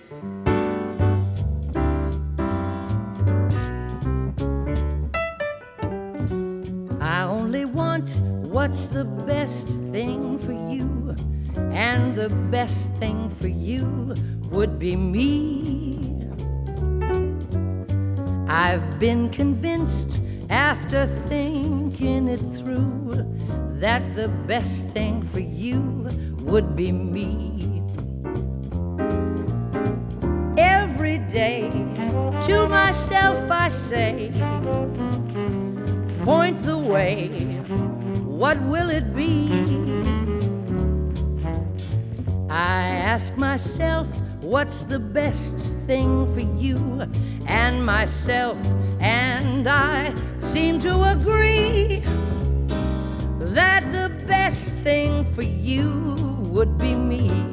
I only want what's the best thing for you, and the best thing for you would be me. I've been convinced after thinking it through that the best thing for you would be me. Every day to myself I say, point the way, what will it be? I ask myself, what's the best thing for you? And myself and I seem to agree that the best thing for you would be me.